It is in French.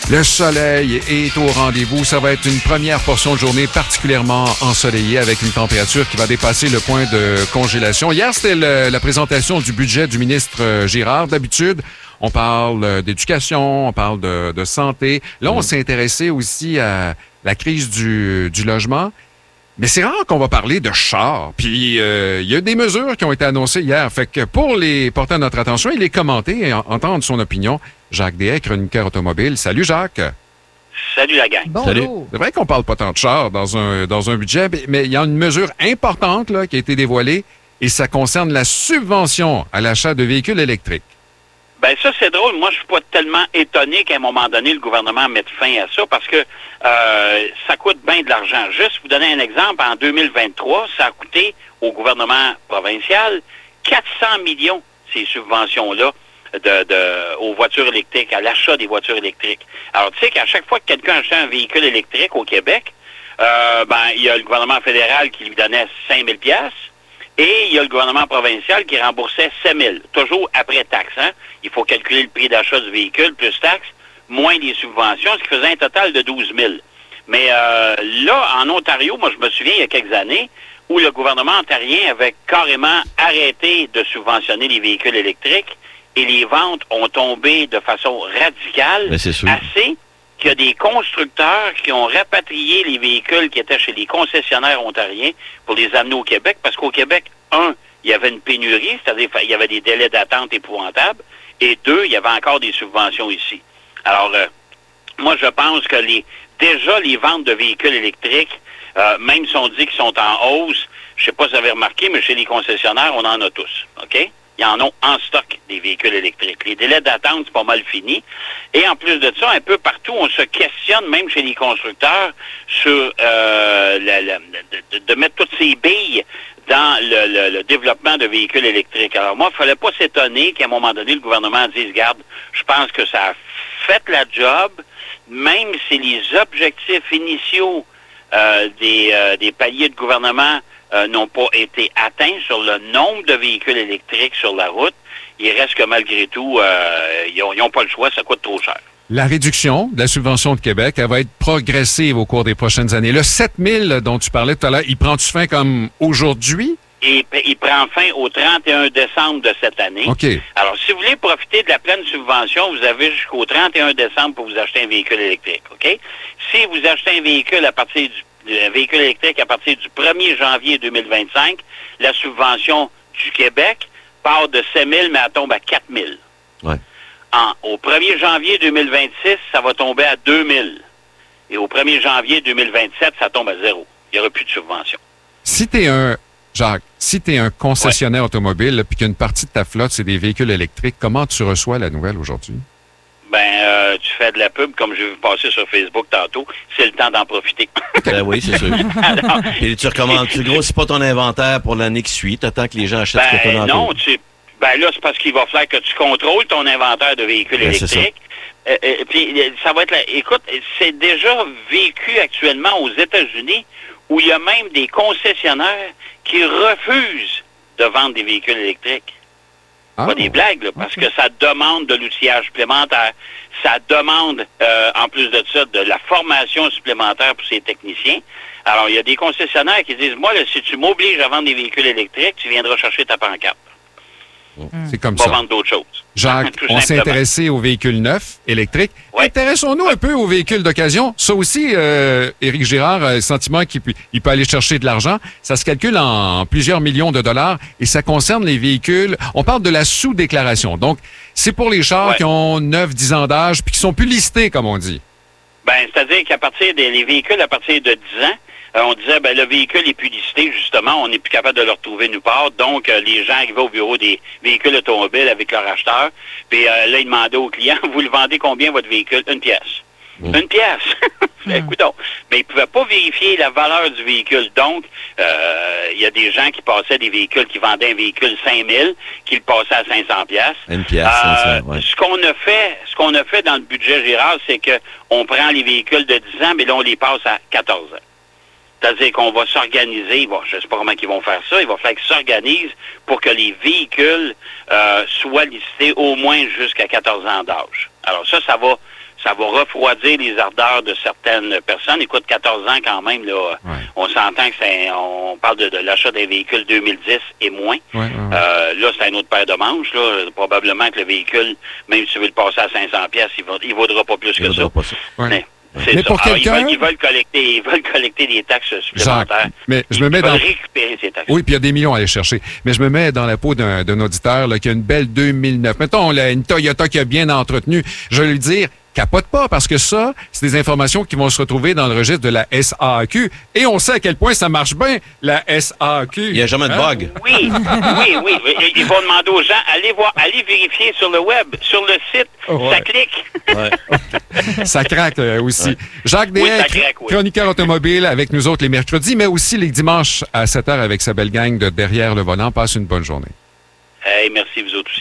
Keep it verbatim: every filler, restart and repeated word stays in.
Le soleil est au rendez-vous. Ça va être une première portion de journée particulièrement ensoleillée avec une température qui va dépasser le point de congélation. Hier, c'était le, la présentation du budget du ministre Girard. D'habitude, on parle d'éducation, on parle de, de santé. Là, on mmh. s'est intéressé aussi à la crise du, du logement. Mais c'est rare qu'on va parler de chars. Puis, euh, il y a des mesures qui ont été annoncées hier. Fait que pour les porter à notre attention et les commenter et en, entendre son opinion, Jacques Deshaies, chroniqueur automobile. Salut, Jacques. Salut, la gang. Bonjour. Salut. C'est vrai qu'on parle pas tant de chars dans un, dans un budget, mais il y a une mesure importante là, qui a été dévoilée et ça concerne la subvention à l'achat de véhicules électriques. Ben ça, c'est drôle. Moi, je suis pas tellement étonné qu'à un moment donné, le gouvernement mette fin à ça parce que euh, ça coûte bien de l'argent. Juste vous donner un exemple, en deux mille vingt-trois, ça a coûté au gouvernement provincial quatre cents millions, ces subventions-là, de, de, aux voitures électriques, à l'achat des voitures électriques. Alors, tu sais qu'à chaque fois que quelqu'un achetait un véhicule électrique au Québec, euh, ben il y a le gouvernement fédéral qui lui donnait cinq mille piastres. Et il y a le gouvernement provincial qui remboursait sept mille, toujours après taxe. Hein? Il faut calculer le prix d'achat du véhicule plus taxe, moins les subventions, ce qui faisait un total de douze mille. Mais euh, là, en Ontario, moi je me souviens il y a quelques années, où le gouvernement ontarien avait carrément arrêté de subventionner les véhicules électriques et les ventes ont tombé de façon radicale, Mais c'est sûr. assez qu'il y a des constructeurs qui ont rapatrié les véhicules qui étaient chez les concessionnaires ontariens pour les amener au Québec, parce qu'au Québec, un, il y avait une pénurie, c'est-à-dire il y avait des délais d'attente épouvantables, et deux, il y avait encore des subventions ici. Alors, euh, moi, je pense que les déjà les ventes de véhicules électriques, euh, même si on dit qu'ils sont en hausse, je ne sais pas si vous avez remarqué, mais chez les concessionnaires, on en a tous, OK? Il y en a en stock des véhicules électriques. Les délais d'attente, c'est pas mal fini. Et en plus de ça, un peu partout, on se questionne, même chez les constructeurs, sur euh, la, la, de, de mettre toutes ces billes dans le, le, le développement de véhicules électriques. Alors moi, il ne fallait pas s'étonner qu'à un moment donné, le gouvernement dise, regarde, je pense que ça a fait la job, même si les objectifs initiaux euh, des, euh, des paliers de gouvernement Euh, n'ont pas été atteints sur le nombre de véhicules électriques sur la route, il reste que malgré tout, euh, ils n'ont pas le choix, ça coûte trop cher. La réduction de la subvention de Québec, elle va être progressive au cours des prochaines années. Le sept mille dont tu parlais tout à l'heure, il prend-tu fin comme aujourd'hui? Et il prend fin au trente et un décembre de cette année. OK. Alors, si vous voulez profiter de la pleine subvention, vous avez jusqu'au trente et un décembre pour vous acheter un véhicule électrique, OK? Si vous achetez un véhicule à partir du un véhicule électrique à partir du premier janvier deux mille vingt-cinq, la subvention du Québec part de sept mille, mais elle tombe à quatre mille. Ouais. En, au premier janvier deux mille vingt-six, ça va tomber à deux mille. Et au premier janvier deux mille vingt-sept, ça tombe à zéro. Il n'y aura plus de subvention. Si tu es un, Jacques, si tu es un concessionnaire ouais. automobile puis qu'une partie de ta flotte, c'est des véhicules électriques, comment tu reçois la nouvelle aujourd'hui? Ben, euh, tu fais de la pub, comme je vais passer sur Facebook tantôt. C'est le temps d'en profiter. Ben oui, c'est sûr. Alors, et tu recommandes, tu grossis pas ton inventaire pour l'année qui suit, t'attends que les gens achètent ben, ce que tu as dans non, tu, ben là, c'est parce qu'il va falloir que tu contrôles ton inventaire de véhicules ben, électriques. Euh, euh, puis, ça va être là. Écoute, c'est déjà vécu actuellement aux États-Unis où il y a même des concessionnaires qui refusent de vendre des véhicules électriques. Ah, pas des blagues, là, parce okay. que ça demande de l'outillage supplémentaire. Ça demande, euh, en plus de ça, de la formation supplémentaire pour ces techniciens. Alors, il y a des concessionnaires qui disent, moi, là, si tu m'obliges à vendre des véhicules électriques, tu viendras chercher ta pancarte. C'est comme On va ça. vendre d'autres choses. Jacques, on s'est intéressé aux véhicules neufs, électriques. Ouais. Intéressons-nous un peu aux véhicules d'occasion. Ça aussi, euh, Éric Girard a le sentiment qu'il peut, il peut aller chercher de l'argent. Ça se calcule en plusieurs millions de dollars et ça concerne les véhicules. On parle de la sous-déclaration. Donc, c'est pour les chars ouais. qui ont neuf dix ans d'âge puis qui sont plus listés, comme on dit. Ben, c'est-à-dire qu'à partir des les véhicules à partir de dix ans, euh, on disait, ben, le véhicule est plus listé, justement, on n'est plus capable de le retrouver nulle part. Donc, euh, les gens arrivaient au bureau des véhicules automobiles avec leur acheteur, puis euh, là, ils demandaient aux clients, vous le vendez combien votre véhicule? Une pièce. Mmh. Une pièce. Écoute donc. Mais ils ne pouvaient pas vérifier la valeur du véhicule. Donc, euh, il y a des gens qui passaient des véhicules, qui vendaient un véhicule cinq mille, qui le passaient à cinq cents piastres. Une pièce, euh, cinq cents, ouais. Ce qu'on a fait, ce qu'on a fait dans le budget Girard, c'est que on prend les véhicules de dix ans, mais là, on les passe à quatorze ans. C'est-à-dire qu'on va s'organiser, bon, je ne sais pas comment ils vont faire ça, il va falloir qu'ils s'organisent pour que les véhicules euh, soient listés au moins jusqu'à quatorze ans d'âge. Alors ça, ça va ça va refroidir les ardeurs de certaines personnes. Écoute, quatorze ans quand même, là, ouais. on s'entend que c'est, on parle de, de l'achat des véhicules deux mille dix et moins. Ouais, ouais, ouais. Euh, là, c'est un autre paire de manches. Là. Probablement que le véhicule, même si tu veux le passer à cinq cents pièces, il ne vaudra pas plus il que ça. Pas ça. Ouais. Mais, c'est mais ça. pour Alors, quelqu'un... ils, veulent, ils, veulent collecter, ils veulent collecter des taxes supplémentaires. Jacques, mais je ils, me mets ils dans... veulent récupérer ces taxes. Oui, puis il y a des millions à aller chercher. Mais je me mets dans la peau d'un, d'un auditeur là, qui a une belle deux mille neuf. Mettons, là, une Toyota qui a bien entretenu. Je vais lui dire, capote pas, parce que ça, c'est des informations qui vont se retrouver dans le registre de la S A A Q. Et on sait à quel point ça marche bien, la S A A Q. Il n'y a jamais de hein? bug. Oui, oui, oui. Ils vont demander aux gens, allez voir, allez vérifier sur le web, sur le site, oh, ouais. ça clique. Ouais. Ça craque euh, aussi. Ouais. Jacques Deshaies, oui, oui. chroniqueur automobile avec nous autres les mercredis, mais aussi les dimanches à sept heures avec sa belle gang de Derrière le volant. Passe une bonne journée. Hey, merci vous autres aussi.